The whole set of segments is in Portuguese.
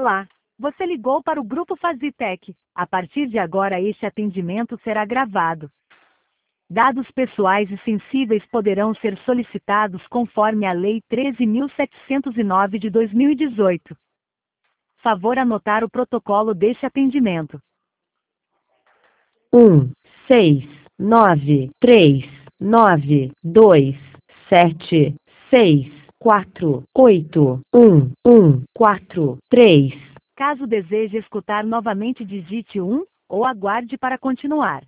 Olá, você ligou para o Grupo Fazitec. A partir de agora este atendimento será gravado. Dados pessoais e sensíveis poderão ser solicitados conforme a Lei 13.709 de 2018. Favor anotar o protocolo deste atendimento. 1693927641143. Caso deseje escutar novamente, digite 1 ou aguarde para continuar.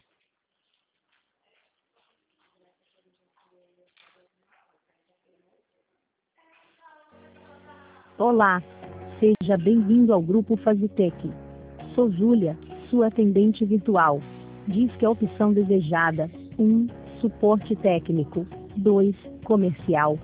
Olá, seja bem-vindo ao Grupo Fazitec. Sou Júlia, sua atendente virtual. Diz que a opção desejada: 1. Suporte técnico. 2. Comercial.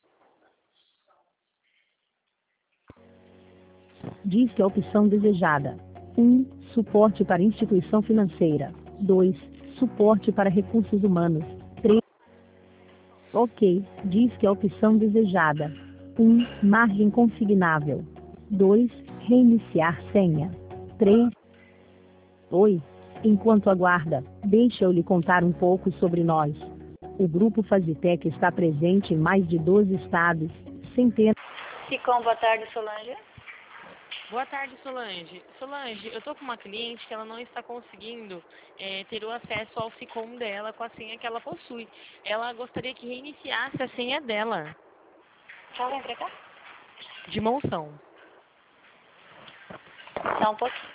Diz que a opção desejada: 1. Suporte para instituição financeira. 2. Suporte para recursos humanos. 3. Ok, diz que a opção desejada: 1. Margem consignável. 2. Reiniciar senha. 3. Oi. Enquanto aguarda, deixa eu lhe contar um pouco sobre nós. O Grupo Fazitec está presente em mais de 12 estados, centenas... Sicom, boa tarde, Solange. Boa tarde, Solange. Solange, eu tô com uma cliente que ela não está conseguindo ter o acesso ao Sicom dela com a senha que ela possui. Ela gostaria que reiniciasse a senha dela, Só vem pra cá? de monção. Só um pouquinho.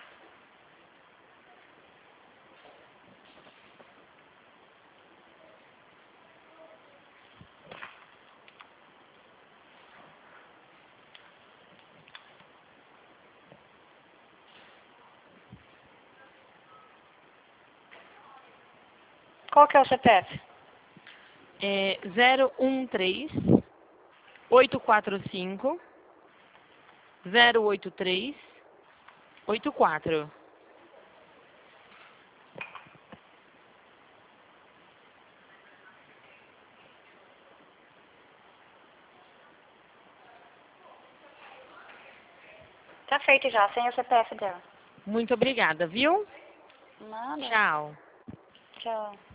Qual que é o CPF? 013 845 083 84. Tá feito já, sem o CPF dela. Muito obrigada, viu? Nada. Tchau. Tchau.